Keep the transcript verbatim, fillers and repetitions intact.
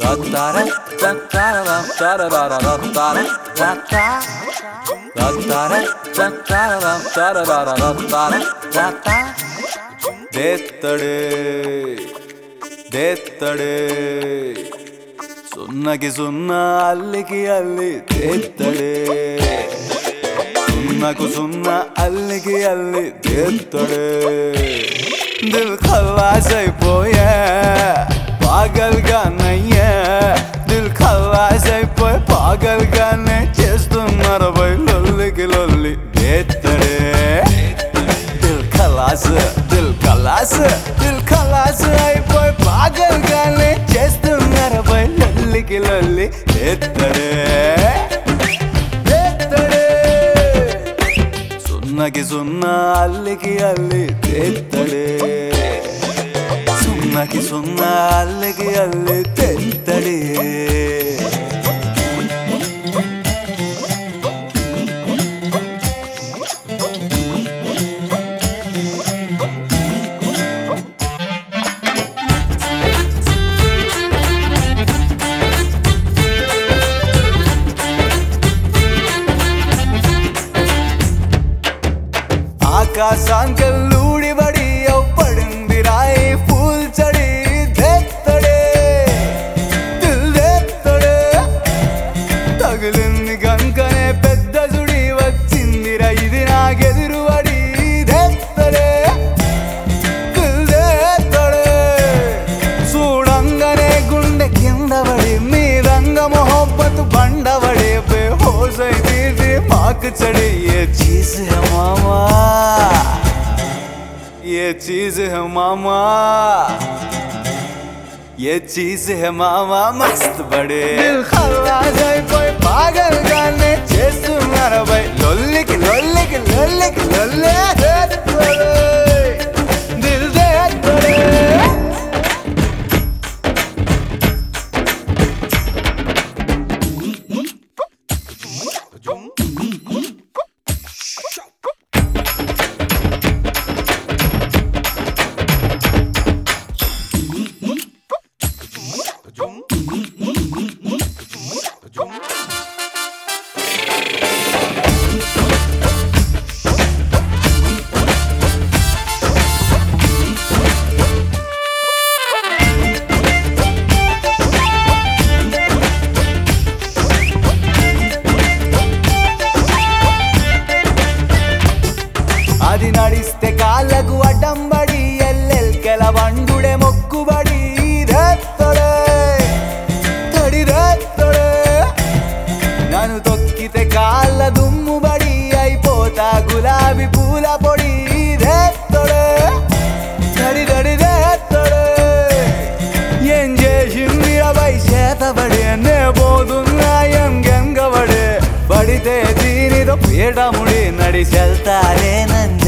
దేత్తడే దేత్తడే సున్నకి సున్నా అల్లికి అల్లి దేత్తడే సున్నకు సున్నా అల్లికి అల్లి దేత్తడే దిల్ ఖల్లాస్ అయిపోయా పాగల్గా నయ్యా దిల్ ఖల్లాస్ అయిపోయి పాగల్గానే చేస్తున్నారు బై లొల్లికి లొల్లి దేత్తడే దిల్ ఖలాస్ దిల్ ఖలాస్ దిల్ ఖలాస్ అయిపోయి పాగల్గానే చేస్తున్నారు బై లొల్లికి లొల్లి దేత్తడే దేత్తడే సున్నకి సున్నా అల్లికి అల్లి దేత్తడే సున్నకి సున్నా అల్లికి అల్లి దేత్తడే ఆకాశాంకల్లూడి బడి పడింది రాయి ఫూల్ చడి దేత్తడే దిల్ దేత్తడే తగిలింది గంకనే పెద్ద సుడి వచ్చిందిరా ఇది నాకెదురు బడి దేత్తడే దిల్ దేత్తడే చూడంగానే గుండె కింద పడి మీరంగ మొహబ్బత్ బండబడి బేహోస్ అయింది మాకు చడి ఏ చీజ్ హై మామా ये चीज है मामा ये चीज है मामा मस्त बड़े दिल खल्लास అయిపోయి పాగల్గానే చేస్తున్నారు బై లొల్లికి లొల్లికి లొల్లికి లొల్లే దిల్ దేత్తడే అది నడిస్తే కాళ్ళకు అడ్డంబడి ఎల్లెల్కెల వండుడే మొక్కుబడి రేత్తడే తడి రేత్తడే నన్ను తొక్కితే కాళ్ళ దుమ్ముబడి అయిపోతా గులాబీ పూల పొడి రేత్తడే తడి తడి రేత్తడే ఏం చేసింది అబ్బాయి చేతబడి నే పోతున్నా ఎంగెంగబడి పడితే దీనితో పీడముడి నడిచెళ్తారే నన్ను